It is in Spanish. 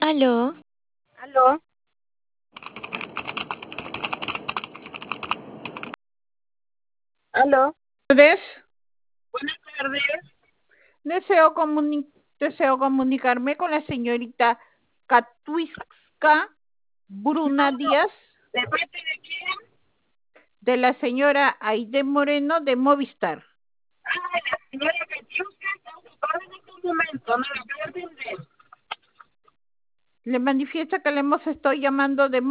Aló, Aló, aló, Tardes. buenas tardes. Deseo, deseo comunicarme con la señorita Katuiska Bruna Díaz, ¿De parte de quién? de la señora Aide Moreno de Movistar. La señora Katiuska está ocupada en este momento, no la puedo atender. Le manifiesta que le hemos estado llamando de